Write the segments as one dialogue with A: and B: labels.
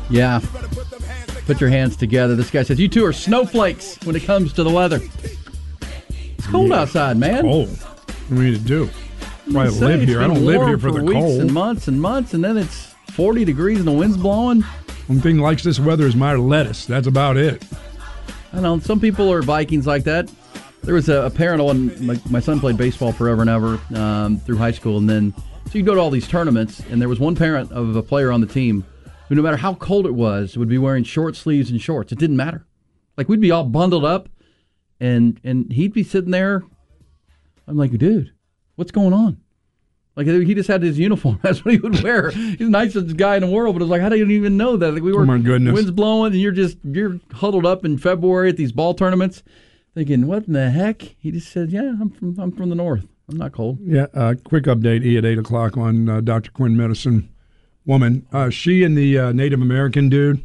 A: Yeah. Put your hands together. This guy says, you two are snowflakes when it comes to the weather. It's cold outside, man.
B: Cold. What do we need to do? I live here. I don't live here for the
A: weeks
B: cold.
A: And months, and then it's 40 degrees and the wind's blowing.
B: One thing likes this weather is my lettuce. That's about it.
A: I know. Some people are Vikings like that. There was a parent on, my son played baseball forever and ever through high school, and then so you go to all these tournaments, and there was one parent of a player on the team who, no matter how cold it was, would be wearing short sleeves and shorts. It didn't matter. Like, we'd be all bundled up, and he'd be sitting there. I'm like, dude, what's going on? Like, he just had his uniform. That's what he would wear. He's the nicest guy in the world, but it's like, how do you even know that? Like, we were,
B: oh my goodness.
A: Wind's blowing, and you're huddled up in February at these ball tournaments, thinking, what in the heck? He just said, yeah, I'm from the north. I'm not cold.
B: Yeah, quick update, at 8 o'clock on Dr. Quinn Medicine Woman. She and the Native American dude,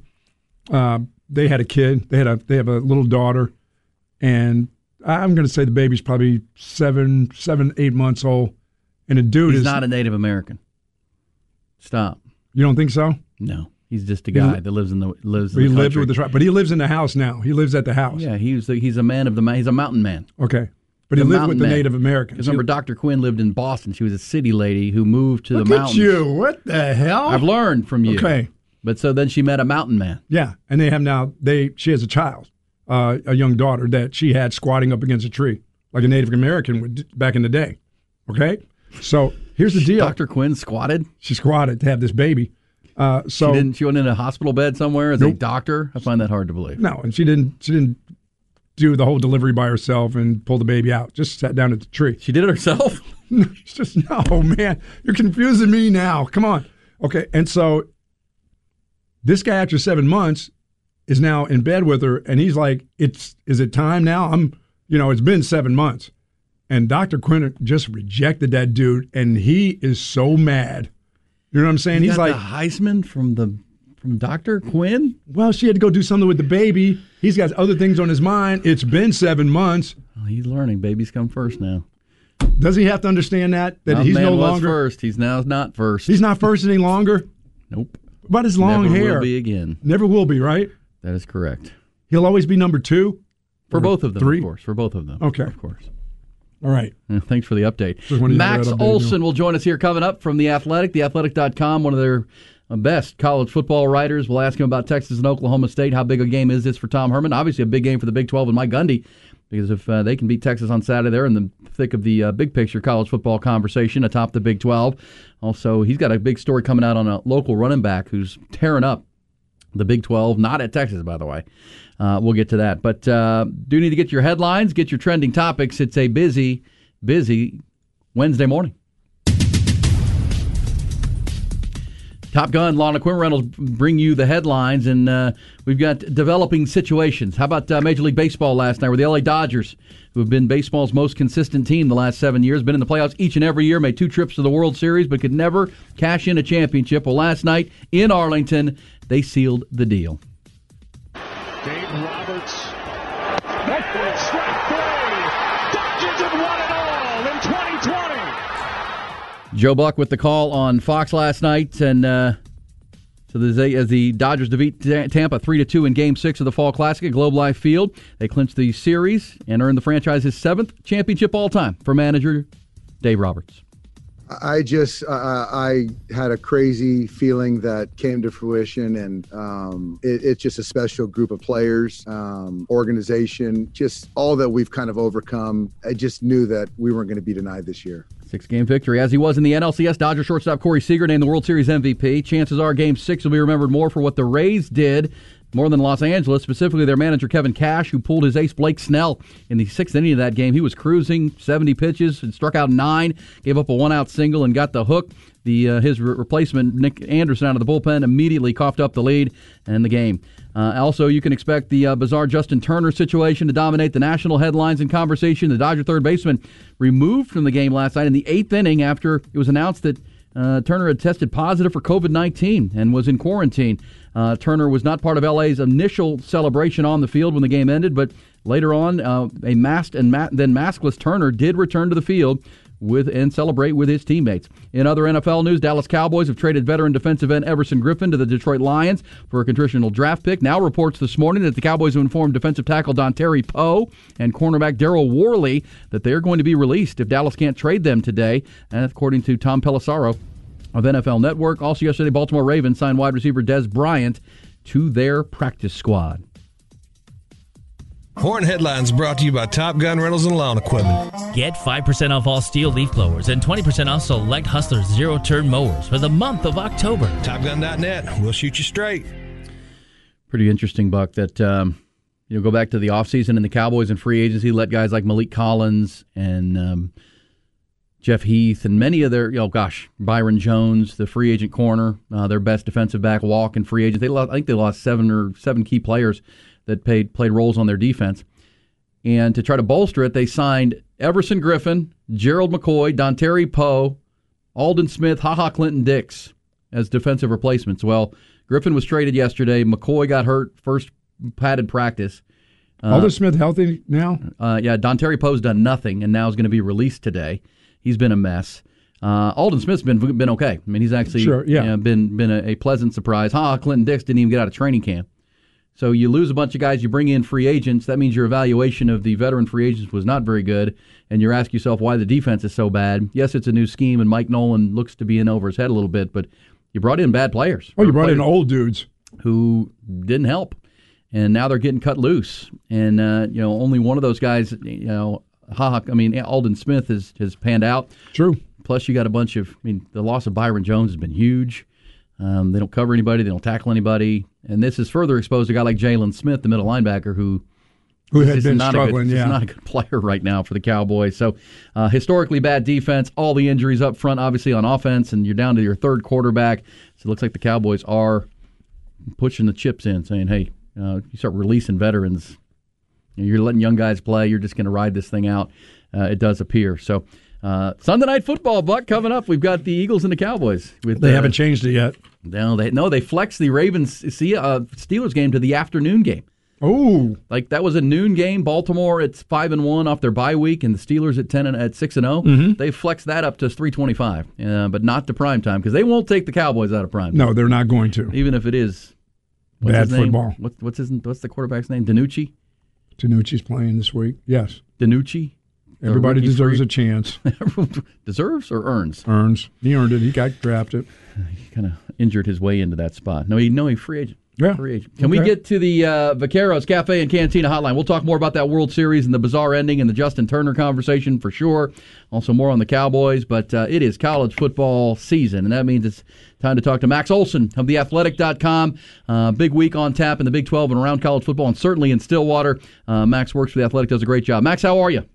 B: they had a kid. They have a little daughter, and I'm going to say the baby's probably 7, 8 months old. And a dude
A: He's not a Native American. Stop.
B: You don't think so?
A: No. He's just a guy that lives in the
B: He lives with the tribe, but he lives in the house now. He lives at the house.
A: Yeah, he's a man of the he's a mountain man.
B: Okay. But he lived with the Native Americans.
A: Because remember, Dr. Quinn lived in Boston. She was a city lady who moved to the mountains.
B: Look at you. What the hell?
A: I've learned from you.
B: Okay.
A: But so then she met a mountain man.
B: Yeah, and they have now, she has a child, a young daughter that she had squatting up against a tree, like a Native American would back in the day. Okay? So here's the deal.
A: Dr. Quinn squatted?
B: She squatted to have this baby. She
A: went in a hospital bed somewhere as a doctor? I find that hard to believe.
B: No, and she didn't do the whole delivery by herself and pull the baby out. Just sat down at the tree.
A: She did it herself?
B: No, man. You're confusing me now. Come on. Okay, and so this guy after 7 months is now in bed with her, and he's like, is it time now? It's been 7 months. And Dr. Quinn just rejected that dude, and he is so mad. You know what I'm saying?
A: He's like the Heisman from Dr. Quinn?
B: Well, she had to go do something with the baby. He's got other things on his mind. It's been 7 months.
A: Well, he's learning. Babies come first now.
B: Does he have to understand that he's no longer
A: first? He's now not first.
B: He's not first any longer?
A: Nope.
B: About his long hair.
A: Never will be again.
B: Never will be, right?
A: That is correct.
B: He'll always be number 2?
A: For both of them,
B: 3?
A: of course. For both of them.
B: Okay.
A: Of course.
B: All right.
A: Thanks for the update. Max Olson will join us here coming up from The Athletic, theathletic.com, one of their best college football writers. We'll ask him about Texas and Oklahoma State. How big a game is this for Tom Herman? Obviously a big game for the Big 12 and Mike Gundy, because if they can beat Texas on Saturday, they're in the thick of the big picture college football conversation atop the Big 12. Also, he's got a big story coming out on a local running back who's tearing up the Big 12, not at Texas, by the way. We'll get to that. But do need to get your headlines, get your trending topics. It's a busy Wednesday morning. Top Gun, Law and Equipment Rentals bring you the headlines, and we've got developing situations. How about Major League Baseball last night, where the LA Dodgers, who have been baseball's most consistent team the last 7 years, been in the playoffs each and every year, made 2 trips to the World Series, but could never cash in a championship. Well, last night in Arlington, they sealed the deal.
C: Dave Roberts. That ball strike 3. Dodgers have won it all in 2020.
A: Joe Buck with the call on Fox last night, and so as the Dodgers defeat Tampa 3-2 in Game 6 of the Fall Classic at Globe Life Field, they clinched the series and earned the franchise's 7th championship all-time for manager Dave Roberts.
D: I had a crazy feeling that came to fruition, and it's just a special group of players, organization, just all that we've kind of overcome. I just knew that we weren't going to be denied this year.
A: 6-game victory, as he was in the NLCS. Dodger shortstop Corey Seager named the World Series MVP. Chances are Game 6 will be remembered more for what the Rays did more than Los Angeles, specifically their manager Kevin Cash, who pulled his ace Blake Snell in the 6th inning of that game. He was cruising 70 pitches and struck out 9, gave up a 1-out single and got the hook. His replacement, Nick Anderson, out of the bullpen, immediately coughed up the lead and the game. Also, you can expect the bizarre Justin Turner situation to dominate the national headlines and conversation. The Dodger third baseman removed from the game last night in the 8th inning after it was announced that Turner had tested positive for COVID-19 and was in quarantine. Turner was not part of LA's initial celebration on the field when the game ended, but later on, a masked and then maskless Turner did return to the field with and celebrate with his teammates. In other NFL news, Dallas Cowboys have traded veteran defensive end Everson Griffin to the Detroit Lions for a conditional draft pick. Now reports this morning that the Cowboys have informed defensive tackle Dontari Poe and cornerback Daryl Worley that they're going to be released if Dallas can't trade them today, and according to Tom Pelissero of NFL Network. Also yesterday, Baltimore Ravens signed wide receiver Dez Bryant to their practice squad.
E: Horn Headlines brought to you by Top Gun Rentals and Lawn Equipment.
F: Get 5% off all steel leaf blowers and 20% off select Hustler zero-turn mowers for the month of October.
E: TopGun.net. We'll shoot you straight.
A: Pretty interesting, Buck, that go back to the offseason and the Cowboys and free agency, let guys like Malik Collins and Jeff Heath and many of their, Byron Jones, the free agent corner, their best defensive back, walk in free agent. I think they lost seven key players that played roles on their defense. And to try to bolster it, they signed Everson Griffin, Gerald McCoy, Dontari Poe, Aldon Smith, HaHa Clinton-Dix as defensive replacements. Well, Griffin was traded yesterday. McCoy got hurt first padded practice.
B: Aldon Smith healthy now?
A: Dontari Poe's done nothing and now is going to be released today. He's been a mess. Aldon Smith's been okay. I mean, he's actually been a pleasant surprise. HaHa Clinton-Dix didn't even get out of training camp. So you lose a bunch of guys, you bring in free agents. That means your evaluation of the veteran free agents was not very good, and you're asking yourself why the defense is so bad. Yes, it's a new scheme, and Mike Nolan looks to be in over his head a little bit, but you brought in bad players.
B: Oh, you brought in old dudes
A: who didn't help, and now they're getting cut loose. And only one of those guys, Aldon Smith has panned out.
B: True.
A: Plus, you got a bunch of. The loss of Byron Jones has been huge. They don't cover anybody. They don't tackle anybody. And this is further exposed to a guy like Jalen Smith, the middle linebacker, who
B: had been struggling.
A: He's not a good player right now for the Cowboys. So historically bad defense, all the injuries up front, obviously on offense, and you're down to your third quarterback. So it looks like the Cowboys are pushing the chips in, saying, hey, you start releasing veterans. You're letting young guys play. You're just going to ride this thing out. It does appear. So Sunday Night Football, Buck, coming up. We've got the Eagles and the Cowboys.
B: They haven't changed it yet.
A: They flexed the Ravens Steelers game to the afternoon game.
B: Oh,
A: that was a noon game. Baltimore, it's 5-1 off their bye week, and the Steelers at 6-0.
B: Mm-hmm.
A: They flexed that up to 3:25, but not to prime time because they won't take the Cowboys out of prime time.
B: No, they're not going to,
A: even if it is
B: bad football.
A: What's the quarterback's name? DiNucci.
B: DiNucci's playing this week. Yes,
A: DiNucci.
B: Everybody deserves a chance.
A: Deserves or earns?
B: Earns. He earned it. He got drafted.
A: He kind of injured his way into that spot. No, he's free agent.
B: Yeah.
A: Free agent. Can we get to the Vaqueros Cafe and Cantina hotline? We'll talk more about that World Series and the bizarre ending and the Justin Turner conversation for sure. Also more on the Cowboys, but it is college football season, and that means it's time to talk to Max Olson of theathletic.com. Big week on tap in the Big 12 and around college football, and certainly in Stillwater. Max works for The Athletic, does a great job. Max, how are you?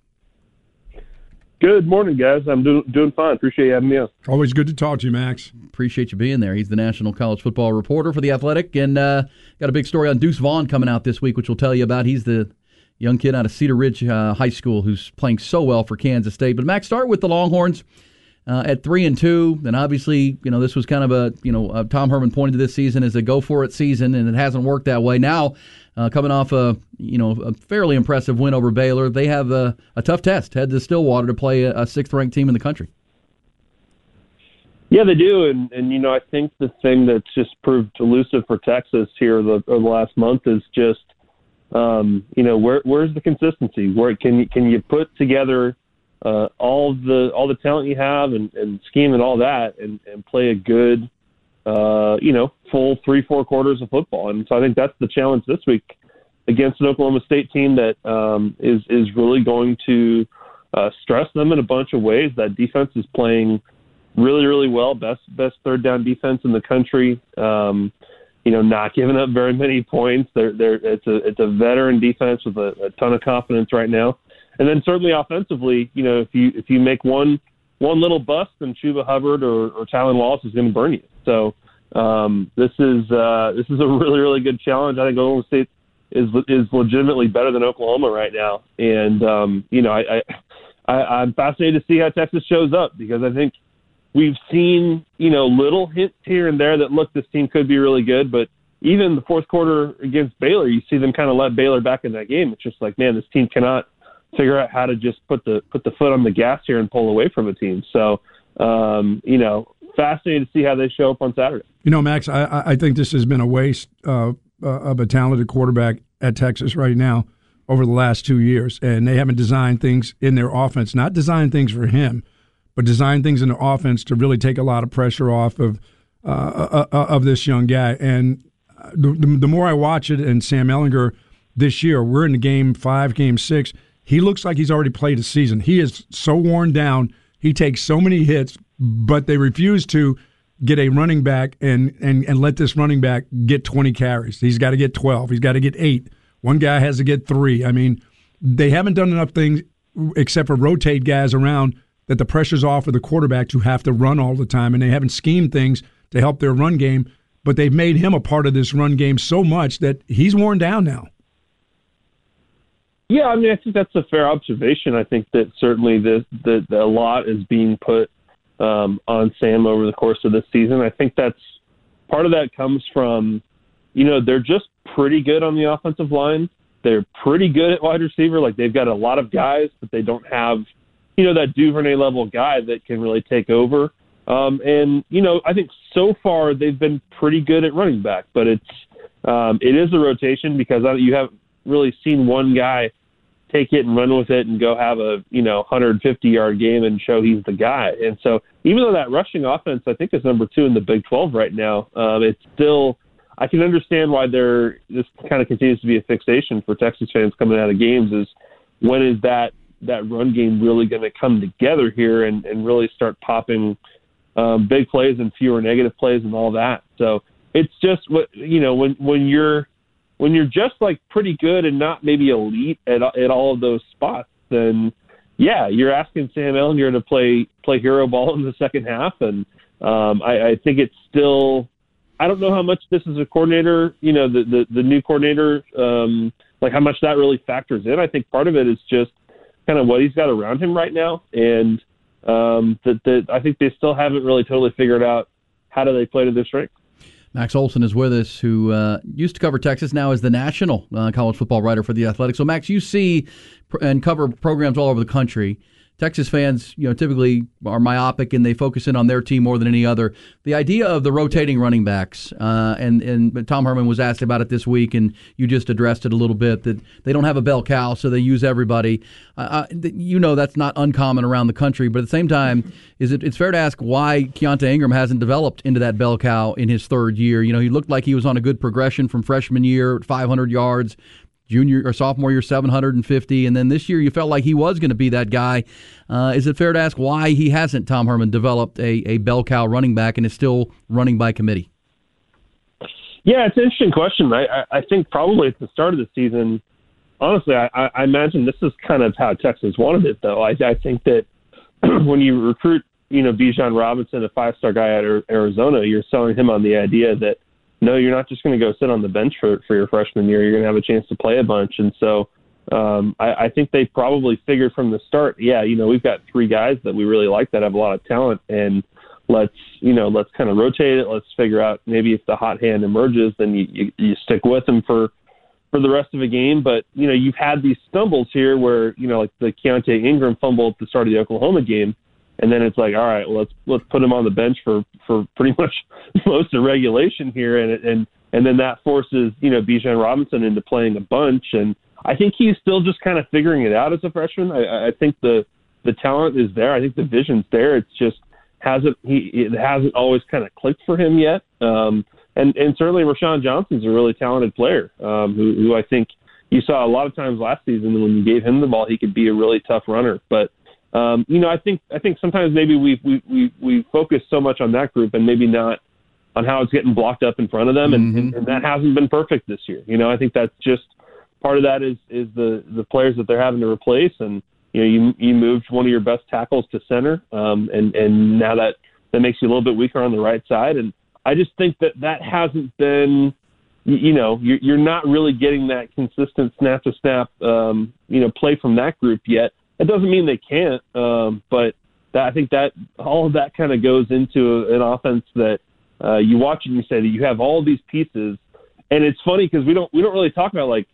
G: Good morning, guys. I'm doing fine. Appreciate you having me on.
B: Always good to talk to you, Max.
A: Appreciate you being there. He's the national college football reporter for The Athletic, and got a big story on Deuce Vaughn coming out this week, which we'll tell you about. He's the young kid out of Cedar Ridge High School who's playing so well for Kansas State. But, Max, start with the Longhorns at 3-2. And obviously, this was kind of Tom Herman pointed to this season as a go-for-it season, and it hasn't worked that way. Now, coming off a fairly impressive win over Baylor, they have a tough test. Head to Stillwater to play a 6th-ranked team in the country.
G: Yeah, they do, and I think the thing that's just proved elusive for Texas here the last month is just where's the consistency? Where can you put together all the talent you have and scheme and all that and play a good full 3-4 quarters of football. And so I think that's the challenge this week against an Oklahoma State team that is really going to stress them in a bunch of ways. That defense is playing really, really well. Best third down defense in the country. Not giving up very many points. It's a veteran defense with a ton of confidence right now. And then certainly offensively, if you make one little bust, then Chuba Hubbard or Tylan Wallace is going to burn you. So this is a really, really good challenge. I think Oklahoma State is legitimately better than Oklahoma right now. And I'm fascinated to see how Texas shows up, because I think we've seen little hints here and there that look, this team could be really good. But even the fourth quarter against Baylor, you see them kind of let Baylor back in that game. It's just like, man, this team cannot figure out how to just put the foot on the gas here and pull away from a team. So, fascinating to see how they show up on Saturday.
B: Max, I think this has been a waste of a talented quarterback at Texas right now over the last 2 years, and they haven't designed things in their offense, not designed things for him, but designed things in the offense to really take a lot of pressure off of this young guy. And the more I watch it, and Sam Ehlinger this year, we're in the game 5, game 6, he looks like he's already played a season. He is so worn down. He takes so many hits, but they refuse to get a running back and let this running back get 20 carries. He's got to get 12. He's got to get 8. One guy has to get 3. I mean, they haven't done enough things except for rotate guys around that the pressure's off of the quarterback to have to run all the time, and they haven't schemed things to help their run game, but they've made him a part of this run game so much that he's worn down now.
G: Yeah, I mean, I think that's a fair observation. I think that certainly a lot is being put on Sam over the course of this season. I think that's part of that comes from, they're just pretty good on the offensive line. They're pretty good at wide receiver. Like, they've got a lot of guys, but they don't have, that Duvernay level guy that can really take over. I think so far they've been pretty good at running back, but it is a rotation because you haven't really seen one guy take it and run with it and go have a 150-yard game and show he's the guy. And so even though that rushing offense I think is number 2 in the Big 12 right now, it's still, I can understand why this kind of continues to be a fixation for Texas fans coming out of games, is when is that run game really going to come together here and really start popping big plays and fewer negative plays and all that. So it's just when you're just like pretty good and not maybe elite at all of those spots, then yeah, you're asking Sam Ehlinger to play hero ball in the second half, and I think it's still, I don't know how much this is a coordinator, the new coordinator, like how much that really factors in. I think part of it is just kind of what he's got around him right now, and I think they still haven't really totally figured out how do they play to their strength.
A: Max Olson is with us, who used to cover Texas, now is the national college football writer for The Athletic. So, Max, you see and cover programs all over the country. Texas fans, typically are myopic and they focus in on their team more than any other. The idea of the rotating running backs, and Tom Herman was asked about it this week, and you just addressed it a little bit, that they don't have a bell cow, so they use everybody. That's not uncommon around the country, but at the same time, it's fair to ask why Keontae Ingram hasn't developed into that bell cow in his third year. He looked like he was on a good progression from freshman year, 500 yards. Junior or sophomore year, 750, and then this year you felt like he was going to be that guy. Is it fair to ask why he hasn't, Tom Herman, developed a bell cow running back and is still running by committee?
G: Yeah, it's an interesting question. I think probably at the start of the season, honestly, I imagine this is kind of how Texas wanted it, though. I think that when you recruit, Bijan Robinson, a 5-star guy at Arizona, you're selling him on the idea that, no, you're not just going to go sit on the bench for your freshman year. You're going to have a chance to play a bunch. And so I think they probably figured from the start, we've got 3 guys that we really like that have a lot of talent, and let's kind of rotate it. Let's figure out maybe if the hot hand emerges, then you stick with them for the rest of the game. But, you've had these stumbles here where, like the Keontae Ingram fumble at the start of the Oklahoma game. And then it's like, all right, well, let's put him on the bench for pretty much most of regulation here, and then that forces Bijan Robinson into playing a bunch, and I think he's still just kind of figuring it out as a freshman. I think the talent is there. I think the vision's there. It's just it hasn't always kind of clicked for him yet. And certainly Rashawn Johnson's a really talented player who I think you saw a lot of times last season when you gave him the ball, he could be a really tough runner, but. I think sometimes maybe we focus so much on that group and maybe not on how it's getting blocked up in front of them, and that hasn't been perfect this year. I think that's just part of that is the players that they're having to replace, and you moved one of your best tackles to center, and now that makes you a little bit weaker on the right side, and I just think that hasn't been. You're not really getting that consistent snap to snap, play from that group yet. It doesn't mean they can't, but I think that all of that kind of goes into an offense that you watch and you say that you have all these pieces, and it's funny because we don't really talk about like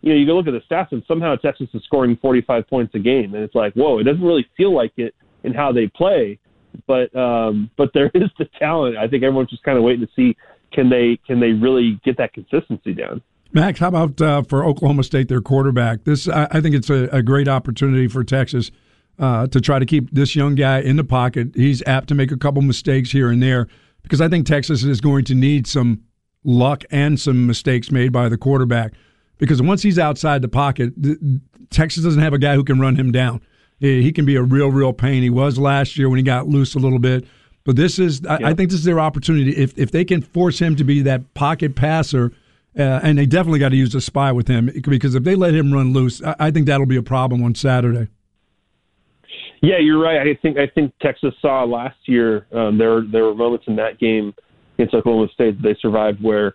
G: you go look at the stats, and somehow Texas is scoring 45 points a game, and it's like, whoa, it doesn't really feel like it in how they play, but there is the talent. I think everyone's just kind of waiting to see can they really get that consistency down.
B: Max, how about for Oklahoma State, their quarterback? I think it's a great opportunity for Texas to try to keep this young guy in the pocket. He's apt to make a couple mistakes here and there because I think Texas is going to need some luck and some mistakes made by the quarterback because once he's outside the pocket, Texas doesn't have a guy who can run him down. He can be a real pain. He was last year when he got loose a little bit. But this is, I think this is their opportunity. If they can force him to be that pocket passer, and they definitely got to use a spy with him because if they let him run loose, I think that'll be a problem on Saturday.
G: Yeah, you're right. I think Texas saw last year there were moments in that game against Oklahoma State that they survived where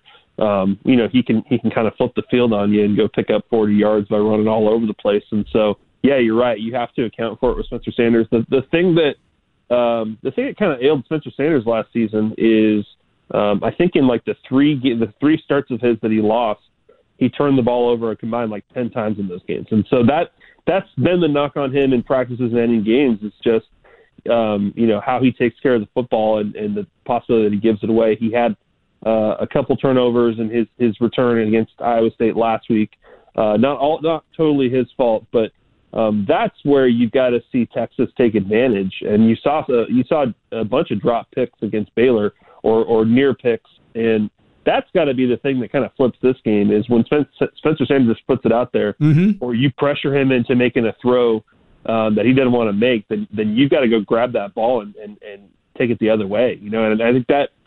G: he can kind of flip the field on you and go pick up 40 yards by running all over the place. And so yeah, you're right. You have to account for it with Spencer Sanders. The thing that kind of ailed Spencer Sanders last season is I think in like the three starts of his that he lost, he turned the ball over a combined like 10 times in those games. And so that's been the knock on him in practices and ending games. It's just how he takes care of the football and the possibility that he gives it away. He had a couple turnovers in his return against Iowa State last week. Not totally his fault, but that's where you've got to see Texas take advantage. And you saw a bunch of drop picks against Baylor or near picks, and that's got to be the thing that kind of flips this game is when Spencer Sanders puts it out there, or you pressure him into making a throw that he doesn't want to make, then you've got to go grab that ball and take it the other way. And I think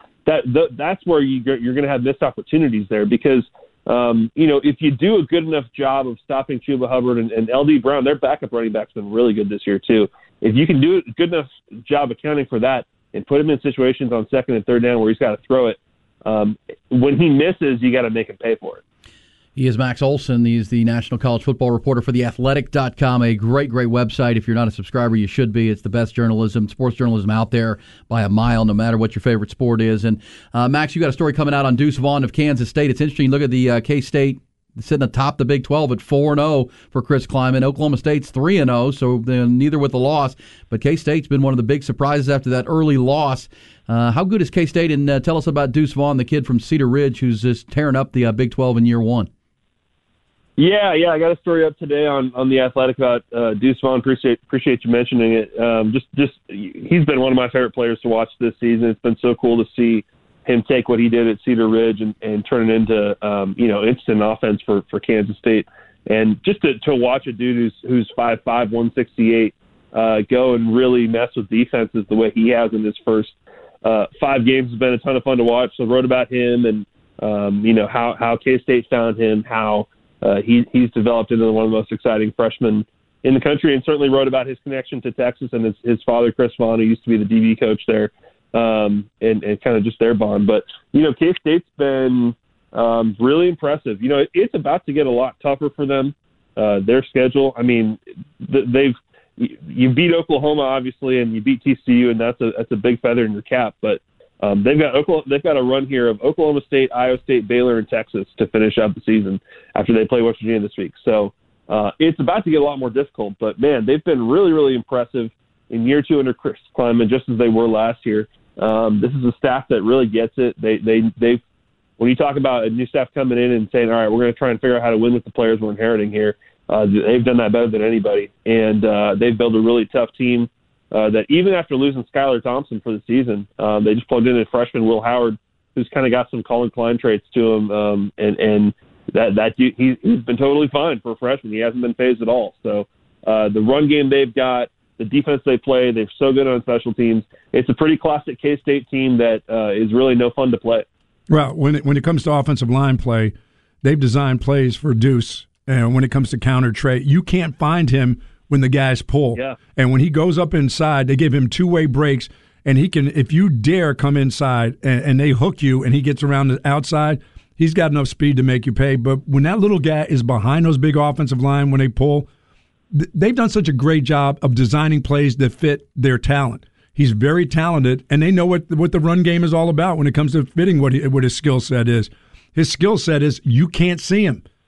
G: that's where you're going to have missed opportunities there because. If you do a good enough job of stopping Chuba Hubbard and LD Brown, their backup running back's been really good this year too. If you can do a good enough job accounting for that and put him in situations on second and third down where he's got to throw it, when he misses, you got to make him pay for it.
A: He is Max Olson. He's the National College Football Reporter for TheAthletic.com, a great website. If you're not a subscriber, you should be. It's the best journalism, sports journalism out there by a mile, no matter what your favorite sport is. And, Max, you got a story coming out on Deuce Vaughn of Kansas State. It's interesting. Look at the K-State sitting atop the Big 12 at 4-0 for Chris Klieman. Oklahoma State's 3-0, so neither with the loss. But K-State's been one of the big surprises after that early loss. How good is K-State? And tell us about Deuce Vaughn, the kid from Cedar Ridge, who's just tearing up the Big 12 in year one.
G: Yeah, I got a story up today on The Athletic about Deuce Vaughn. Appreciate you mentioning it. Just he's been one of my favorite players to watch this season. It's been so cool to see him take what he did at Cedar Ridge and turn it into instant offense for Kansas State. And just to watch a dude who's 5'5", 168 go and really mess with defenses the way he has in his first 5 games has been a ton of fun to watch. So I wrote about him and how K-State found him, how he's developed into one of the most exciting freshmen in the country, and certainly wrote about his connection to Texas and his father, Chris Vaughn, who used to be the DB coach there, and kind of just their bond. But, K-State's been really impressive. It's about to get a lot tougher for them, their schedule. I mean, you beat Oklahoma, obviously, and you beat TCU, and that's a big feather in your cap, but they've got a run here of Oklahoma State, Iowa State, Baylor, and Texas to finish out the season after they play West Virginia this week. So it's about to get a lot more difficult. But, man, they've been really, really impressive in year 2 under Chris Klieman, just as they were last year. This is a staff that really gets it. They've when you talk about a new staff coming in and saying, all right, we're going to try and figure out how to win with the players we're inheriting here, they've done that better than anybody. And they've built a really tough team. That even after losing Skylar Thompson for the season, they just plugged in a freshman, Will Howard, who's kind of got some Colin Klein traits to him, and that he's been totally fine for a freshman. He hasn't been phased at all. So the run game they've got, the defense they play, they're so good on special teams. It's a pretty classic K-State team that is really no fun to play.
B: Well, when it comes to offensive line play, they've designed plays for Deuce, and when it comes to counter Trey, you can't find him when the guys pull.
G: Yeah.
B: And when he goes up inside, they give him two-way breaks, and he can, if you dare come inside and they hook you and he gets around the outside, he's got enough speed to make you pay. But when that little guy is behind those big offensive line when they pull, they've done such a great job of designing plays that fit their talent. He's very talented, and they know what the run game is all about when it comes to fitting what his skill set is. His skill set is you can't see him.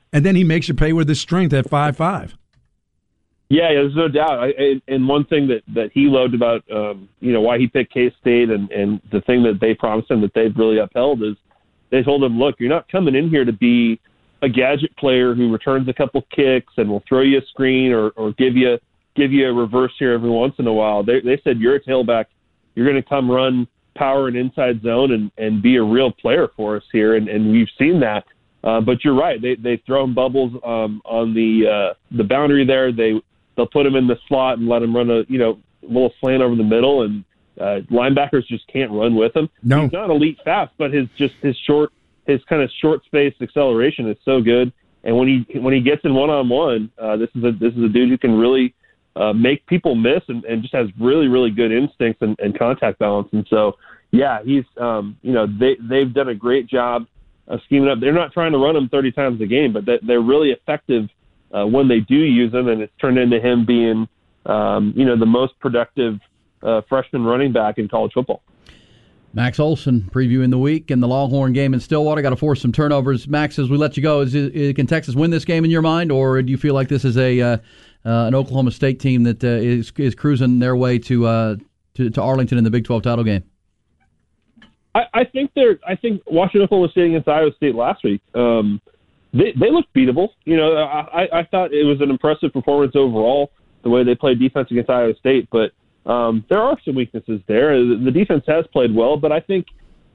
B: and then he makes you pay with his strength at 5'5".
G: Yeah, there's no doubt. And one thing that he loved about, why he picked K-State and the thing that they promised him that they've really upheld is they told him, look, you're not coming in here to be a gadget player who returns a couple kicks and will throw you a screen or give you a reverse here every once in a while. They said you're a tailback. You're going to come run power and inside zone and be a real player for us here, and we've seen that. But you're right. They've thrown bubbles on the boundary there. They'll put him in the slot and let him run a little slant over the middle, and linebackers just can't run with him.
B: No.
G: He's not elite fast, but his kind of short space acceleration is so good. And when he gets in one-on-one, this is a dude who can really make people miss and just has really, really good instincts and contact balance. And so, yeah, he's they've done a great job of scheming up. They're not trying to run him 30 times a game, but they're really effective when they do use him, and it's turned into him being the most productive freshman running back in college football.
A: Max Olson previewing the week and the Longhorn game in Stillwater. Got to force some turnovers. Max, as we let you go, can Texas win this game in your mind, or do you feel like this is an Oklahoma State team that is cruising their way to Arlington in the Big 12 title game?
G: I think watching Oklahoma State against Iowa State last week, they looked beatable. I thought it was an impressive performance overall, the way they played defense against Iowa State, but there are some weaknesses there. The defense has played well, but I think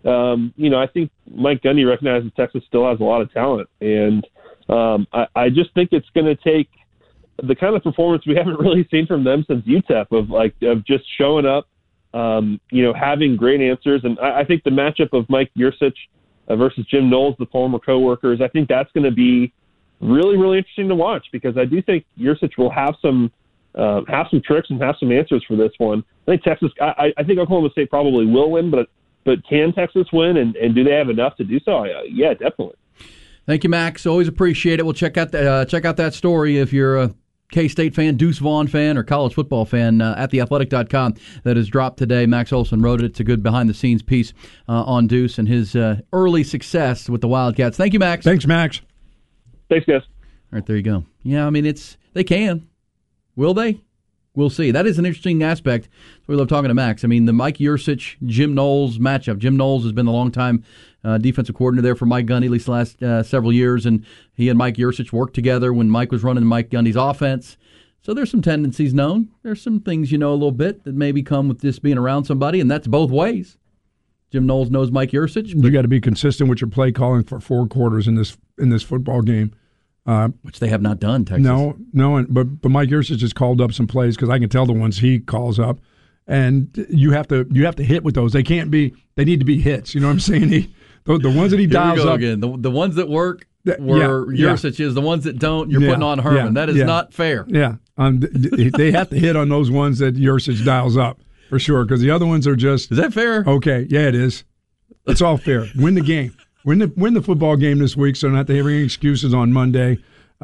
G: Mike Gundy recognizes Texas still has a lot of talent, and I just think it's going to take the kind of performance we haven't really seen from them since UTEP of just showing up, having great answers. And I think the matchup of Mike Yurcich versus Jim Knowles, the former coworkers, I think that's going to be really, really interesting to watch, because I do think Yurcich will have some tricks and have some answers for this one. I think Oklahoma State probably will win, but can Texas win, and do they have enough to do so? Yeah, definitely.
A: Thank you, Max. Always appreciate it. We'll check out that story if you're a K-State fan, Deuce Vaughn fan, or college football fan at theathletic.com that is dropped today. Max Olson wrote it. It's a good behind-the-scenes piece on Deuce and his early success with the Wildcats. Thank you, Max.
B: Thanks, Max.
G: Thanks, guys.
A: All right, there you go. Yeah, I mean, they can. Will they? We'll see. That is an interesting aspect. We love talking to Max. I mean, the Mike Yurcich, Jim Knowles matchup. Jim Knowles has been the longtime defensive coordinator there for Mike Gundy, at least the last several years, and he and Mike Yurcich worked together when Mike was running Mike Gundy's offense. So there's some tendencies known. There's some things you know a little bit that maybe come with just being around somebody, and that's both ways. Jim Knowles knows Mike Yurcich.
B: You got to be consistent with your play calling for 4 quarters in this football game.
A: Which they have not done, Texas.
B: No, but Mike Yurcich just called up some plays, because I can tell the ones he calls up, and you have to hit with those. They need to be hits. You know what I'm saying? The ones that he dials up
A: again. The ones that work Yurcich is. The ones that don't, you're putting on Herman. That is not fair.
B: Yeah, they have to hit on those ones that Yurcich dials up for sure, because the other ones are just.
A: Is that fair?
B: Okay, yeah, it is. It's all fair. Win the game. Win the football game this week, so not to have any excuses on Monday.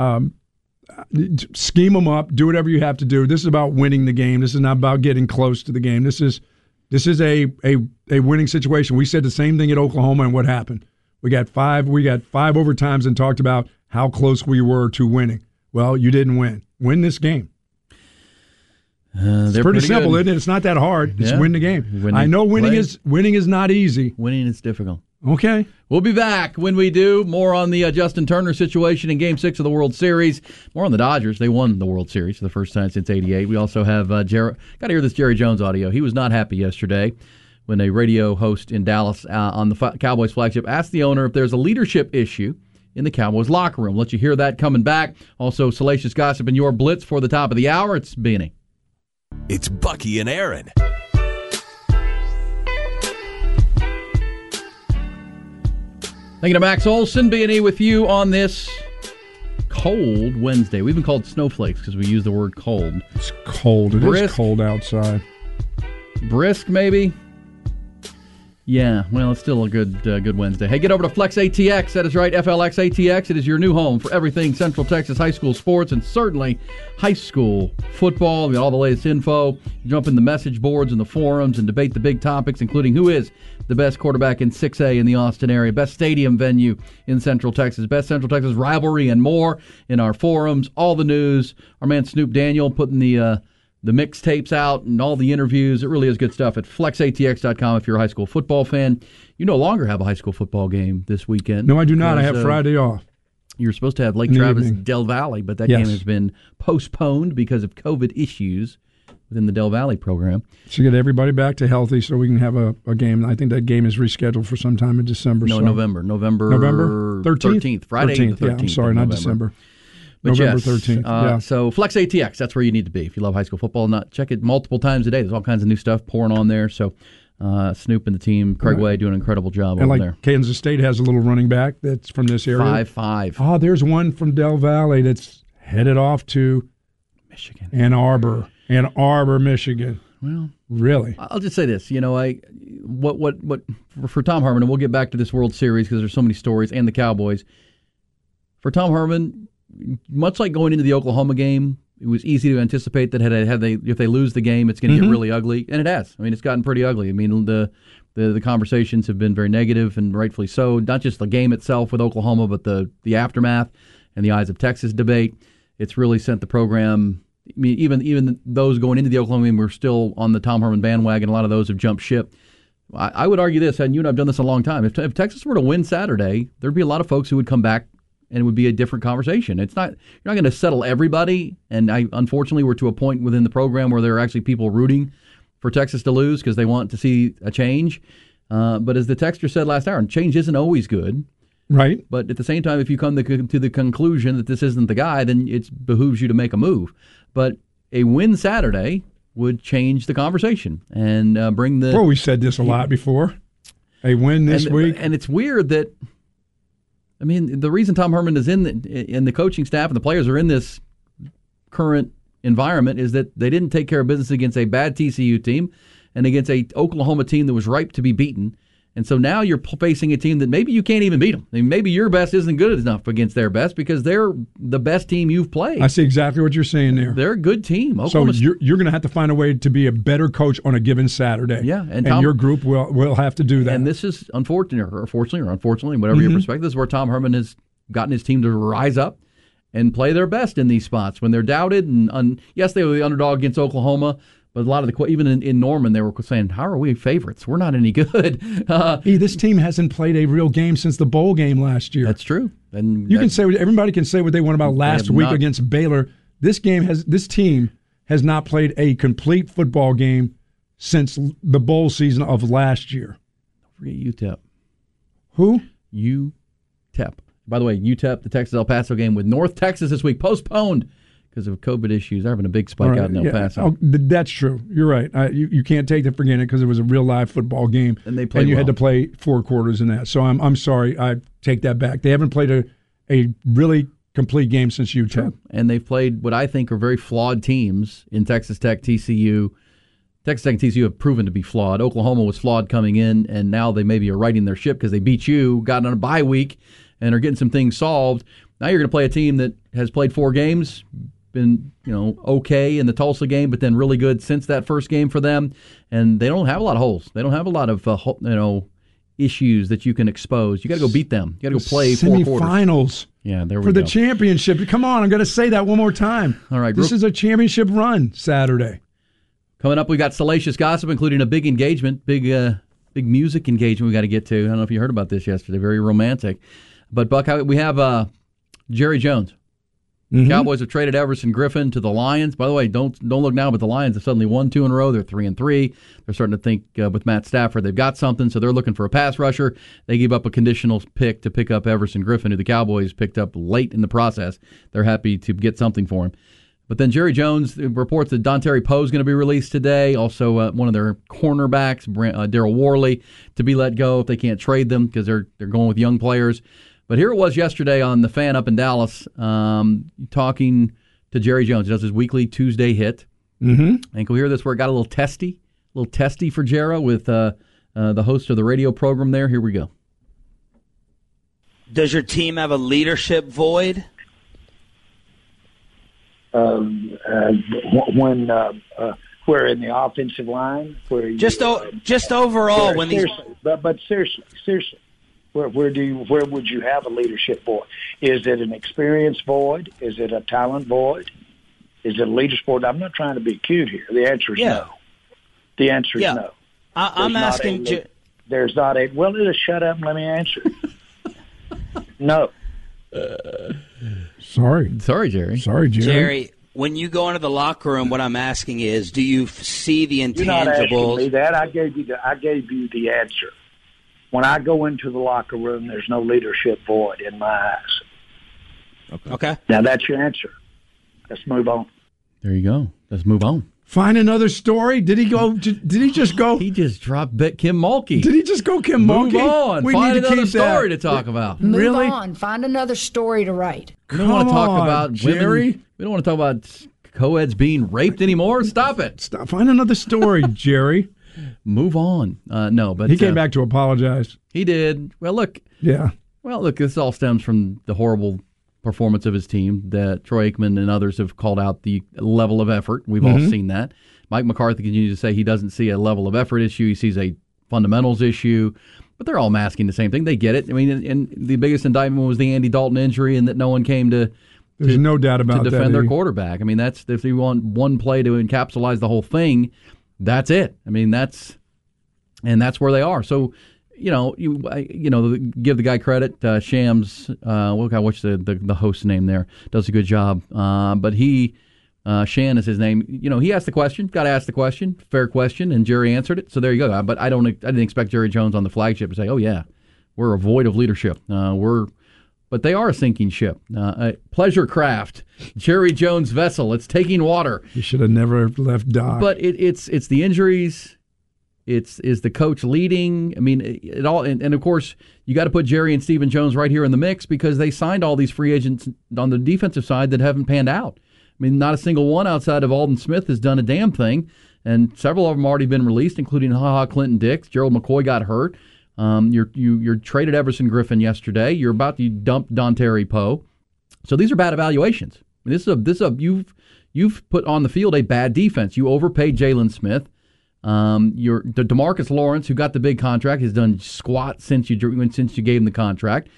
B: Scheme them up. Do whatever you have to do. This is about winning the game. This is not about getting close to the game. This is a winning situation. We said the same thing at Oklahoma, and what happened? We got five overtimes and talked about how close we were to winning. Well, you didn't win. Win this game. It's pretty simple, isn't it? It's not that hard. It's win the game. I know winning is not easy.
A: Winning is difficult.
B: Okay.
A: We'll be back when we do. More on the Justin Turner situation in Game 6 of the World Series. More on the Dodgers. They won the World Series for the first time since '88. We also have got to hear this Jerry Jones audio. He was not happy yesterday when a radio host in Dallas on the Cowboys flagship asked the owner if there's a leadership issue in the Cowboys locker room. Let you hear that coming back. Also, salacious gossip in your blitz for the top of the hour. It's B&E.
H: It's Bucky and Aaron.
A: Thank you to Max Olson, B&E with you on this cold Wednesday. We've been called snowflakes because we use the word cold.
B: It's cold. It is cold outside.
A: Brisk, maybe. Yeah, well, it's still a good Wednesday. Hey, get over to Flex ATX. That is right, FLX ATX. It is your new home for everything Central Texas high school sports and certainly high school football. We got all the latest info. You jump in the message boards and the forums and debate the big topics, including who is the best quarterback in 6A in the Austin area, best stadium venue in Central Texas, best Central Texas rivalry, and more in our forums. All the news. Our man Snoop Daniel putting the mixtapes out and all the interviews. It really is good stuff at flexatx.com if you're a high school football fan. You no longer have a high school football game this weekend.
B: No, I do not. I have Friday off.
A: You were supposed to have Lake Travis Del Valle, but that game has been postponed because of COVID issues within the Del Valle program.
B: To get everybody back to healthy so we can have a game. I think that game is rescheduled for sometime in December.
A: No, November 13th. Friday 13th.
B: Yeah, I'm sorry, not December.
A: But
B: November
A: yes,
B: 13th.
A: So Flex ATX, that's where you need to be if you love high school football. Check it multiple times a day. There's all kinds of new stuff pouring on there. So Snoop and the team, Craig Way, doing an incredible job over there.
B: Kansas State has a little running back that's from this area.
A: 5'5".
B: Oh, there's one from Del Valle that's headed off to
A: Michigan.
B: Ann Arbor, Michigan.
A: Well,
B: really,
A: I'll just say this. For Tom Herman, and we'll get back to this World Series because there's so many stories, and the Cowboys. For Tom Herman, much like going into the Oklahoma game, it was easy to anticipate that if they lose the game, it's going to get really ugly, and it has. I mean, it's gotten pretty ugly. I mean, the conversations have been very negative, and rightfully so. Not just the game itself with Oklahoma, but the aftermath and the Eyes of Texas debate. It's really sent the program. I mean, even those going into the Oklahoma game were still on the Tom Herman bandwagon. A lot of those have jumped ship. I would argue this, and you and I have done this a long time. If Texas were to win Saturday, there'd be a lot of folks who would come back, and it would be a different conversation. You're not going to settle everybody, and unfortunately we're to a point within the program where there are actually people rooting for Texas to lose because they want to see a change. But as the texter said last hour, change isn't always good.
B: Right.
A: But at the same time, if you come to the conclusion that this isn't the guy, then it behooves you to make a move. But a win Saturday would change the conversation and bring the...
B: Well, we said this a lot before. A win this week.
A: And it's weird that... I mean, the reason Tom Herman is in the coaching staff and the players are in this current environment is that they didn't take care of business against a bad TCU team and against a Oklahoma team that was ripe to be beaten. And so now you're facing a team that maybe you can't even beat them. I mean, maybe your best isn't good enough against their best because they're the best team you've played.
B: I see exactly what you're saying there.
A: They're a good team.
B: Oklahoma, so you're going to have to find a way to be a better coach on a given Saturday.
A: Yeah,
B: and your group will have to do that.
A: And this is unfortunately, whatever your perspective, this is where Tom Herman has gotten his team to rise up and play their best in these spots when they're doubted. And yes, they were the underdog against Oklahoma. But a lot of even in Norman, they were saying, "How are we favorites? We're not any good."
B: This team hasn't played a real game since the bowl game last year.
A: That's true. And
B: everybody can say what they want about last week against Baylor. This team has not played a complete football game since the bowl season of last year.
A: Forget UTEP.
B: Who?
A: UTEP. By the way, UTEP, the Texas El Paso game with North Texas this week, postponed because of COVID issues. They're having a big spike out in El Paso.
B: Oh, that's true. You're right. You can't take that for granted because it was a real live football game.
A: And they played
B: and you had to play 4 quarters in that. So I'm sorry. I take that back. They haven't played a really complete game since UTEP.
A: True. And they've played what I think are very flawed teams in Texas Tech, TCU. Texas Tech and TCU have proven to be flawed. Oklahoma was flawed coming in, and now they maybe are righting their ship because they beat you, got on a bye week, and are getting some things solved. Now you're going to play a team that has played 4 games, been okay in the Tulsa game, but then really good since that first game for them. And they don't have a lot of holes. They don't have a lot of issues that you can expose. You got to go beat them. You got to go play 4 quarters.
B: Semifinals.
A: Yeah, there we
B: go. For the
A: go.
B: championship. Come on, I'm going to say that one more time.
A: All right,
B: this is a championship run Saturday.
A: Coming up, we got salacious gossip, including a big engagement, big music engagement we got to get to. I don't know if you heard about this yesterday. Very romantic. But Buck, we have Jerry Jones. Mm-hmm. Cowboys have traded Everson Griffin to the Lions. By the way, don't look now, but the Lions have suddenly won 2 in a row. They're 3-3. They're starting to think with Matt Stafford they've got something, so they're looking for a pass rusher. They gave up a conditional pick to pick up Everson Griffin, who the Cowboys picked up late in the process. They're happy to get something for him. But then Jerry Jones reports that Dontari Poe is going to be released today. Also, one of their cornerbacks, Daryl Worley, to be let go if they can't trade them because they're going with young players. But here it was yesterday on the Fan up in Dallas, talking to Jerry Jones. He does his weekly Tuesday hit.
B: Mm-hmm.
A: I think we'll hear this where it got a little testy for Jera with the host of the radio program there. Here we go.
I: Does your team have a leadership void?
J: When we're in the offensive line, where
I: just overall, when
J: seriously, where would you have a leadership void? Is it an experience void? Is it a talent void? Is it a leadership void? I'm not trying to be cute here. The answer is no. The answer is no.
I: I'm asking.
J: There's not a. Well, just shut up and let me answer. No.
B: Sorry,
A: Jerry.
B: Sorry, Jerry.
I: Jerry, when you go into the locker room, what I'm asking is, do you see the intangibles?
J: You're not asking me that. I gave you the answer. When I go into the locker room, there's no leadership void in my eyes.
I: Okay.
J: Now that's your answer. Let's move on.
A: There you go. Let's move on.
B: Find another story. Did he go? Did he just go?
A: He just dropped Kim Mulkey.
B: Did he just go Kim Mulkey?
A: Move on. Find another story to talk about.
K: Move on. Find another story to write.
A: We don't want to talk about
B: Jerry.
A: Women. We don't want to talk about co-eds being raped anymore. Stop it.
B: Stop. Find another story, Jerry.
A: Move on. No, but
B: he came back to apologize.
A: He did. Well, look.
B: Yeah.
A: Well, look. This all stems from the horrible performance of his team that Troy Aikman and others have called out the level of effort. We've all seen that. Mike McCarthy continues to say he doesn't see a level of effort issue. He sees a fundamentals issue. But they're all masking the same thing. They get it. I mean, and the biggest indictment was the Andy Dalton injury and that no one came to
B: There's no doubt about
A: to defend their quarterback. I mean, that's if you want one play to encapsulate the whole thing, that's it. I mean, that's where they are. So, you give the guy credit. Shams, what's the host's name there? Does a good job. But Shan is his name. He asked the question. Got to ask the question. Fair question, and Jerry answered it. So there you go. But I didn't expect Jerry Jones on the flagship to say, "Oh yeah, we're a void of leadership." But they are a sinking ship. A pleasure craft, Jerry Jones vessel. It's taking water.
B: He should have never left dock.
A: But it's the injuries. Is the coach leading? I mean, it all, and of course, you got to put Jerry and Stephen Jones right here in the mix because they signed all these free agents on the defensive side that haven't panned out. I mean, not a single one outside of Alden Smith has done a damn thing, and several of them already been released, including Clinton Dix. Gerald McCoy got hurt. You're traded Everson Griffin yesterday. You're about to dump Dontari Poe. So these are bad evaluations. I mean, you've put on the field a bad defense. You overpaid Jalen Smith. DeMarcus Lawrence, who got the big contract, has done squat since you gave him the contract.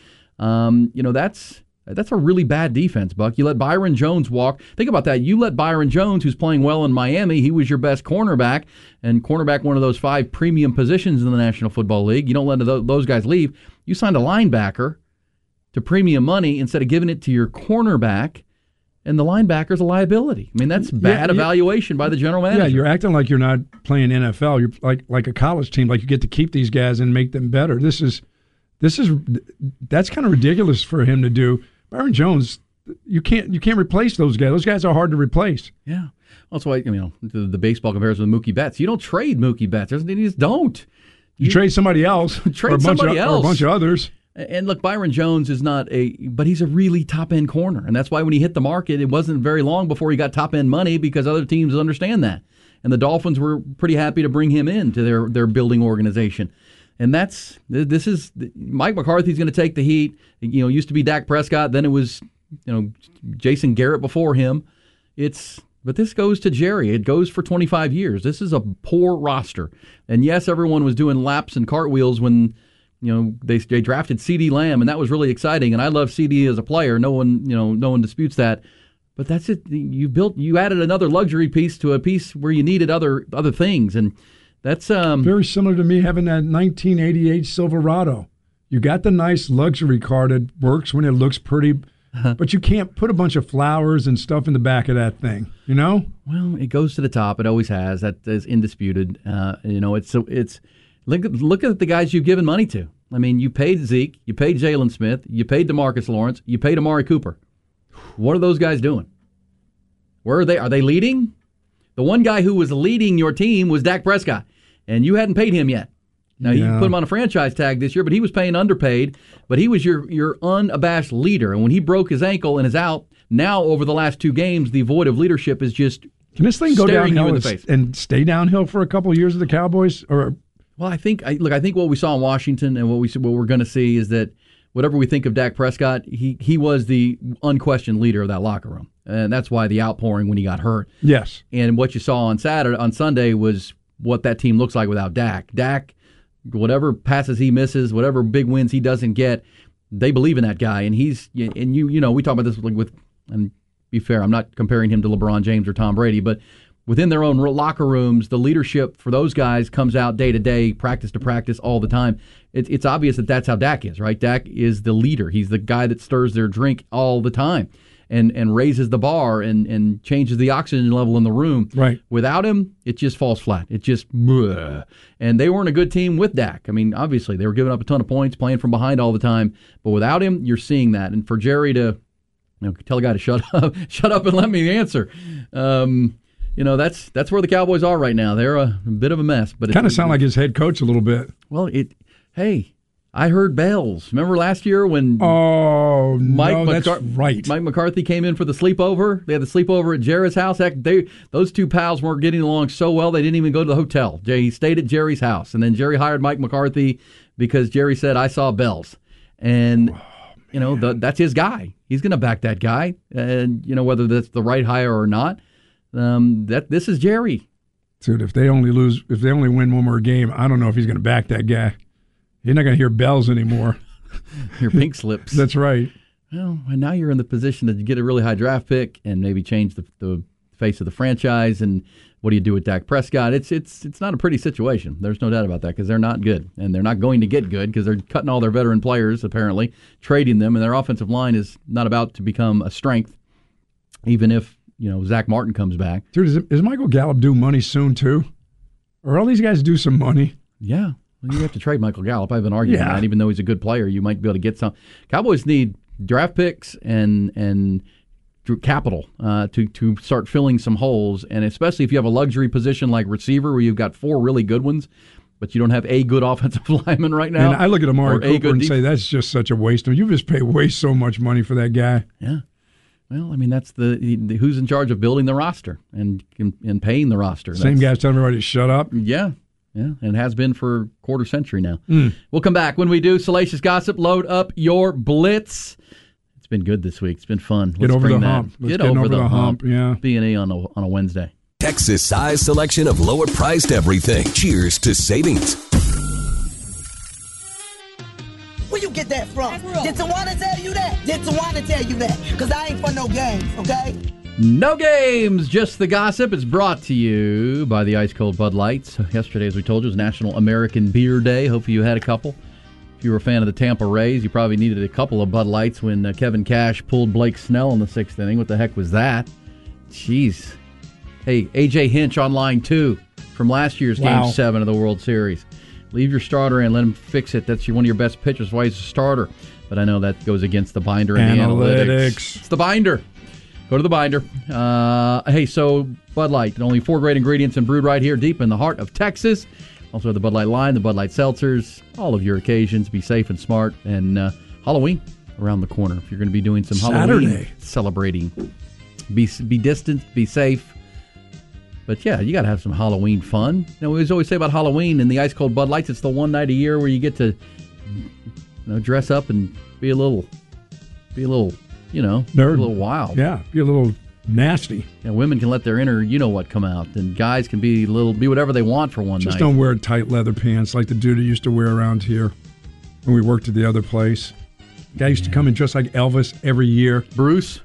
A: That's a really bad defense, Buck. You let Byron Jones walk. Think about that. You let Byron Jones, who's playing well in Miami, he was your best cornerback, and cornerback one of those 5 premium positions in the National Football League. You don't let those guys leave. You signed a linebacker to premium money instead of giving it to your cornerback, and the linebacker's a liability. I mean, that's bad evaluation by the general manager.
B: Yeah, you're acting like you're not playing NFL. You're like a college team, like you get to keep these guys and make them better. That's kind of ridiculous for him to do. Byron Jones, you can't replace those guys. Those guys are hard to replace.
A: Yeah, well, that's why the baseball comparison with Mookie Betts. You don't trade Mookie Betts. You just don't.
B: You trade somebody else.
A: Or a bunch
B: of others.
A: And look, Byron Jones is but he's a really top end corner, and that's why when he hit the market, it wasn't very long before he got top end money because other teams understand that, and the Dolphins were pretty happy to bring him into their building organization. And this is Mike McCarthy's going to take the heat. Used to be Dak Prescott, then it was Jason Garrett before him. But this goes to Jerry. It goes for 25 years. This is a poor roster. And yes, everyone was doing laps and cartwheels when they drafted CeeDee Lamb, and that was really exciting. And I love CeeDee as a player. No one disputes that. But that's it. You added another luxury piece to a piece where you needed other things, and that's
B: very similar to me having that 1988 Silverado. You got the nice luxury car that works when it looks pretty, but you can't put a bunch of flowers and stuff in the back of that thing. Well,
A: it goes to the top. It always has. That is indisputed. It's look at the guys you've given money to. I mean, you paid Zeke, you paid Jalen Smith, you paid DeMarcus Lawrence, you paid Amari Cooper. What are those guys doing? Where are they? Are they leading? The one guy who was leading your team was Dak Prescott, and you hadn't paid him yet. Now, you put him on a franchise tag this year, but he was paying underpaid, but he was your unabashed leader. And when he broke his ankle and is out, now over the last 2 games, the void of leadership is just
B: Can this thing go
A: staring
B: downhill
A: you in the face.
B: and stay downhill for a couple of years of the Cowboys? Or
A: Well, I think what we saw in Washington and what we're going to see is that whatever we think of Dak Prescott, he was the unquestioned leader of that locker room, and that's why the outpouring when he got hurt.
B: Yes.
A: And what you saw on Sunday was what that team looks like without Dak. Dak, whatever passes he misses, whatever big wins he doesn't get, they believe in that guy, and we talk about this with, and be fair, I'm not comparing him to LeBron James or Tom Brady, but within their own locker rooms, the leadership for those guys comes out day to day, practice to practice, all the time. It's obvious that that's how Dak is, right? Dak is the leader. He's the guy that stirs their drink all the time and raises the bar and changes the oxygen level in the room.
B: Right.
A: Without him, it just falls flat. It just, bleh. And they weren't a good team with Dak. I mean, obviously, they were giving up a ton of points, playing from behind all the time. But without him, you're seeing that. And for Jerry to tell a guy to shut up and let me answer. That's where the Cowboys are right now. They're a bit of a mess. But
B: kind of sound like his head coach a little bit.
A: Well, hey, I heard bells. Remember last year when
B: that's right.
A: Mike McCarthy came in for the sleepover? They had the sleepover at Jerry's house. Heck, those two pals weren't getting along so well they didn't even go to the hotel. He stayed at Jerry's house. And then Jerry hired Mike McCarthy because Jerry said, I saw bells. And that's his guy. He's going to back that guy. And, whether that's the right hire or not, this is Jerry.
B: Dude, if they only win one more game, I don't know if he's going to back that guy. You're not going to hear bells anymore.
A: Your pink slips.
B: That's right.
A: Well, and now you're in the position to get a really high draft pick and maybe change the face of the franchise. And what do you do with Dak Prescott? It's not a pretty situation. There's no doubt about that because they're not good. And they're not going to get good because they're cutting all their veteran players, apparently, trading them. And their offensive line is not about to become a strength, even if Zach Martin comes back.
B: Dude, is Michael Gallup due money soon, too? Or all these guys do some money?
A: Yeah. Well, you have to trade Michael Gallup. I've been arguing that. Even though he's a good player, you might be able to get some. Cowboys need draft picks and capital to start filling some holes, and especially if you have a luxury position like receiver where you've got 4 really good ones, but you don't have a good offensive lineman right now.
B: And I look at Amari Cooper and say that's just such a waste. You just pay way so much money for that guy.
A: Yeah. Well, I mean, that's the who's in charge of building the roster and paying the roster.
B: Same guy's telling everybody to shut up.
A: Yeah, and has been for a quarter century now. We'll come back. When we do, Salacious Gossip, load up your blitz. It's been good this week. It's been fun.
B: Get over the hump.
A: Get over the hump.
B: Yeah.
A: B&E on a Wednesday.
H: Texas size selection of lower priced everything. Cheers to savings.
L: Where you get that from? Did Tawana tell you that? Did Tawana tell you that? Because I ain't for no games, okay?
A: No games, just the gossip. It's brought to you by the Ice Cold Bud Lights. Yesterday, as we told you, was National American Beer Day. Hopefully you had a couple. If you were a fan of the Tampa Rays, you probably needed a couple of Bud Lights when Kevin Cash pulled Blake Snell in the 6th inning. What the heck was that? Jeez. Hey, A.J. Hinch on line 2 from last year's Game 7 of the World Series. Leave your starter in, let him fix it. That's one of your best pitchers. Why he's a starter. But I know that goes against the binder and the analytics. It's the binder. Go to the binder. Hey, so Bud Light, only 4 great ingredients and brewed right here deep in the heart of Texas. Also the Bud Light line, the Bud Light seltzers, all of your occasions. Be safe and smart. And Halloween around the corner. If you're going to be doing some Halloween celebrating, be distant, be safe. But yeah, you got to have some Halloween fun. We always say about Halloween and the Ice Cold Bud Lights, it's the one night a year where you get to dress up and be a little nerd. A little wild.
B: Yeah, be a little nasty.
A: And women can let their inner what come out, and guys can be whatever they want for one night.
B: Just don't wear tight leather pants like the dude who used to wear around here when we worked at the other place. Guy used to come in dressed like Elvis every year.
A: Bruce?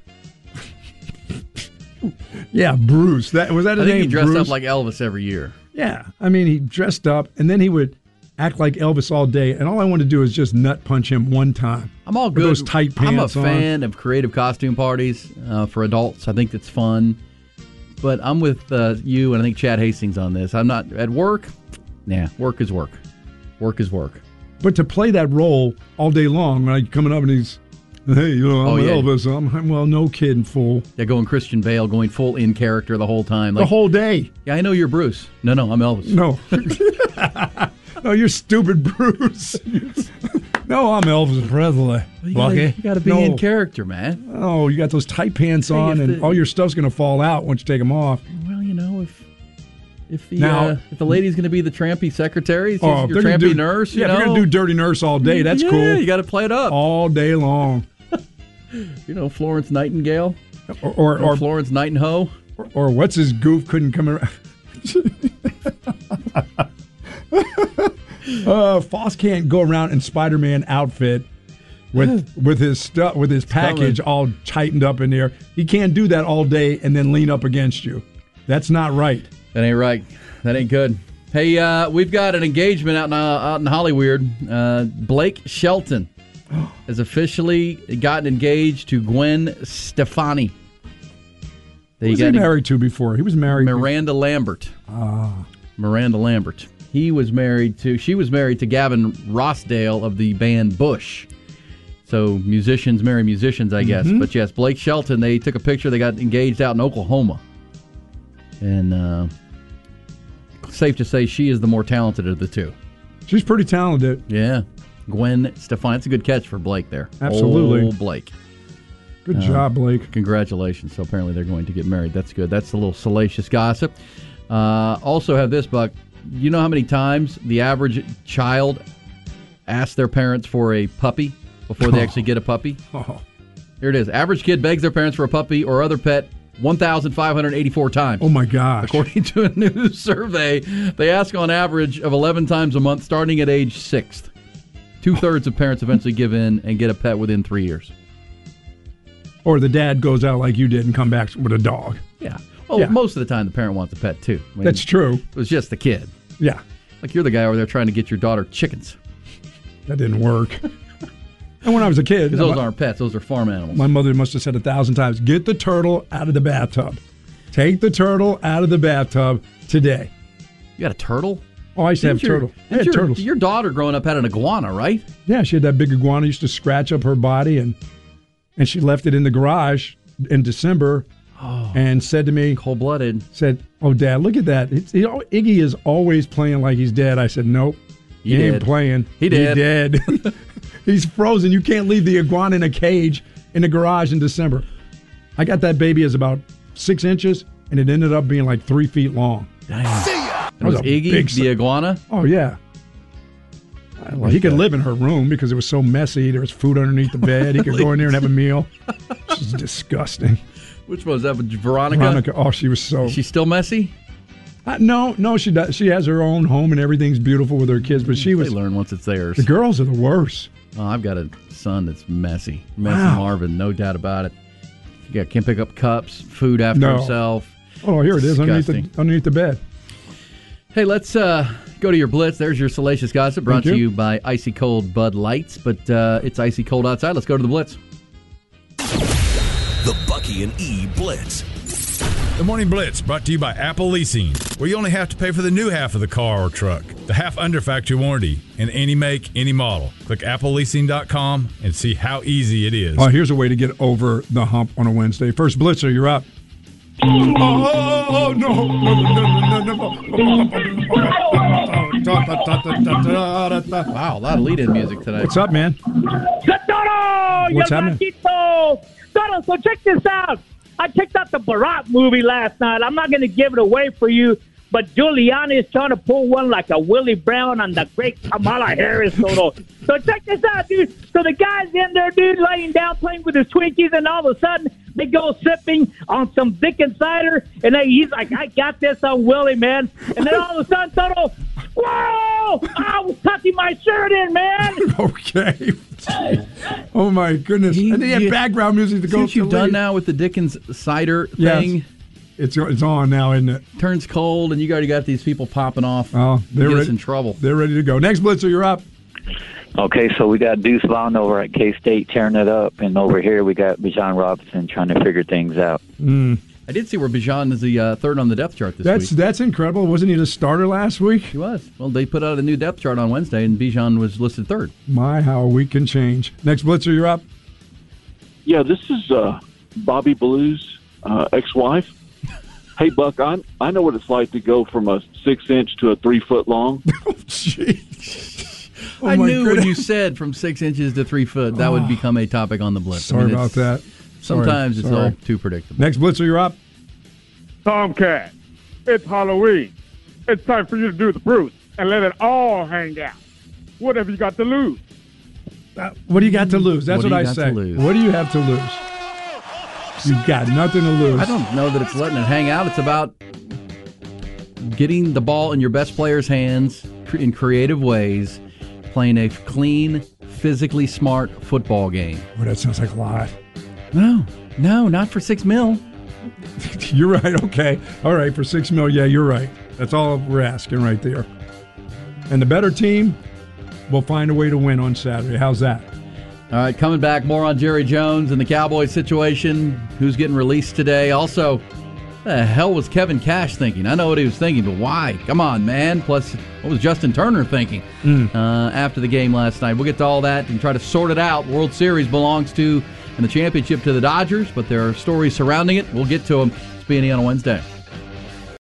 B: Yeah, Bruce. Was that his name?
A: I think he dressed
B: Bruce?
A: up like Elvis every year.
B: Yeah. I mean, he dressed up, and then he would act like Elvis all day, and all I wanted to do is just nut punch him one time.
A: I'm all good.
B: With those tight pants
A: I'm a fan of creative costume parties for adults. I think that's fun. But I'm with you, and I think Chad Hastings on this. I'm not at work. Nah, work is work. Work is work.
B: But to play that role all day long, like coming up and he's, hey, I'm Elvis. I'm well, no kidding, fool.
A: Yeah, going Christian Bale, going full in character the whole time.
B: The whole day.
A: Yeah, I know you're Bruce. No, I'm Elvis.
B: No. No, you're stupid, Bruce. No, I'm Elvis Presley.
A: You got to be in character, man.
B: Oh, you got those tight pants on, and all your stuff's going to fall out once you take them off.
A: Well, If the lady's going to be the trampy secretary, your trampy nurse,
B: if you're going to do dirty nurse all day, that's cool.
A: You got to play it up
B: all day long.
A: Florence Nightingale,
B: or
A: Florence Nightingale,
B: or what's his goof couldn't come around. Foss can't go around in Spider-Man outfit with his package all tightened up in there. He can't do that all day and then lean up against you. That's not right.
A: That ain't right. That ain't good. Hey, we've got an engagement out in Hollywood. Blake Shelton has officially gotten engaged to Gwen Stefani.
B: Who was he married to before? He was married
A: Miranda Lambert. Miranda Lambert. She was married to Gavin Rossdale of the band Bush. So musicians marry musicians, I guess.
B: Mm-hmm.
A: But yes, Blake Shelton, they took a picture. They got engaged out in Oklahoma. And safe to say she is the more talented of the two.
B: She's pretty talented.
A: Yeah. Gwen Stefani. That's a good catch for Blake there.
B: Absolutely.
A: Old Blake.
B: Good job, Blake.
A: Congratulations. So apparently they're going to get married. That's good. That's a little salacious gossip. Also have this, Buck. You know how many times the average child asks their parents for a puppy before they actually get a puppy?
B: Oh.
A: Here it is. Average kid begs their parents for a puppy or other pet 1,584 times.
B: Oh, my gosh.
A: According to a new survey, they ask on average of 11 times a month starting at age 6. 2/3 of parents eventually give in and get a pet within 3 years.
B: Or the dad goes out like you did and come back with a dog.
A: Yeah. Well, most of the time the parent wants a pet, too. I mean,
B: that's true.
A: It was just the kid.
B: Yeah.
A: Like you're the guy over there trying to get your daughter chickens.
B: That didn't work. And when I was a kid...
A: Because those aren't pets. Those are farm animals.
B: My mother must have said 1,000 times, get the turtle out of the bathtub. Take the turtle out of the bathtub today.
A: You got a turtle?
B: Oh, I used to have turtle. I had turtles.
A: Your daughter growing up had an iguana, right?
B: Yeah, she had that big iguana. Used to scratch up her body, and she left it in the garage in December and said to me...
A: Cold-blooded.
B: Said, oh, Dad, look at that. Iggy is always playing like he's dead. I said, nope. He ain't playing.
A: He did.
B: He's dead. He's frozen. You can't leave the iguana in a cage in the garage in December. I got that baby as about 6 inches, and it ended up being like 3 feet long.
A: Dang. See ya! That was Iggy, the iguana?
B: Oh, yeah. He could live in her room because it was so messy. There was food underneath the bed. He could go in there and have a meal. She's disgusting.
A: Which one was that? Veronica?
B: Veronica. Oh, she was so...
A: Is she still messy?
B: No, she does. She has her own home and everything's beautiful with her kids, but she was...
A: They learn once it's theirs.
B: The girls are the worst.
A: Oh, I've got a son that's messy. Marvin, no doubt about it. Can't pick up cups, food after himself.
B: Oh, here it is, underneath the bed.
A: Hey, let's go to your Blitz. There's your salacious gossip brought to you by Icy Cold Bud Lights, but it's icy cold outside. Let's go to the Blitz.
H: The Bucky and E Blitz.
M: The Morning Blitz brought to you by Apple Leasing, where you only have to pay for the new half of the car or truck, the half under factory warranty, in any make, any model. Click appleleasing.com and see how easy it is.
B: Oh, here's a way to get over the hump on a Wednesday. First Blitzer, you're up. Oh, no.
A: Wow, a lot of lead-in music tonight.
B: What's up, man? What's happening?
N: So check this out. I checked out the Barack movie last night. I'm not going to give it away for you, but Giuliani is trying to pull one like a Willie Brown on the great Kamala Harris photo. So check this out, dude. So the guy's in there, dude, laying down, playing with his Twinkies, and all of a sudden they go sipping on some Dickens cider, and he's like, I got this on Willie, man. And then all of a sudden, Toto, whoa! I was tucking my shirt in, man.
B: Okay. Oh, my goodness. And they had background music to go
A: Since you've done now with the Dickens cider thing.
B: Yes. It's on now, isn't it?
A: Turns cold, and you already got these people popping off.
B: Oh, they're
A: get
B: ready.
A: us in trouble.
B: They're ready to go. Next Blitzer, you're up.
O: Okay, so we got Deuce Vaughn over at K-State tearing it up, and over here we got Bijan Robinson trying to figure things out.
A: I did see where Bijan is the third on the depth chart this week.
B: That's incredible. Wasn't he the starter last week?
A: He was. Well, they put out a new depth chart on Wednesday, and Bijan was listed third.
B: My, how a week can change. Next Blitzer, you're up.
P: Yeah, this is Bobby Blue's ex-wife. Hey, Buck, I know what it's like to go from a 6-inch to a 3-foot long.
B: Oh, jeez. Oh,
A: I knew when you said from 6 inches to 3 foot, that would become a topic on the Blitz.
B: Sorry about that.
A: Sometimes it's all too predictable.
B: Next Blitzer, you're up.
Q: Tomcat, it's Halloween. it's time for you to do the Bruce and let it all hang out. What have you got to lose?
B: What do you got to lose? That's what I say. What do you have to lose? You've got nothing to lose.
A: I don't know that it's letting it hang out. It's about getting the ball in your best player's hands in creative ways, playing a clean, physically smart football game.
B: Well, that sounds like a lot.
A: No, not for $6 million.
B: You're right. Okay. All right. For $6 million. Yeah, you're right. That's all we're asking right there. And the better team will find a way to win on Saturday. How's that?
A: All right. Coming back, more on Jerry Jones and the Cowboys situation. Who's getting released today? Also, what the hell was Kevin Cash thinking? I know what he was thinking, but why? Come on, man. Plus, what was Justin Turner thinking after the game last night? We'll get to all that and try to sort it out. World Series belongs to and the championship to the Dodgers, but there are stories surrounding it. We'll get to them. It's B&E on a Wednesday.